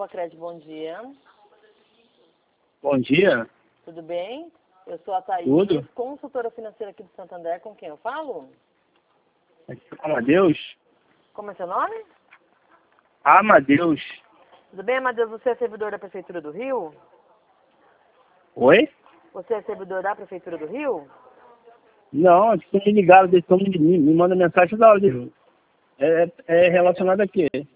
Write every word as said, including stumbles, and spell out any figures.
Pacred, bom dia. Bom dia. Tudo bem? Eu sou a Thaís, Tudo. consultora financeira aqui do Santander, com quem eu falo? Amadeus? Como é seu nome? Amadeus. Tudo bem, Amadeus? Você é servidor da Prefeitura do Rio? Oi? Você é servidor da Prefeitura do Rio? Não, estão me ligaram, estão me, me, me mandando mensagem da hora. de- É, é relacionado a quê?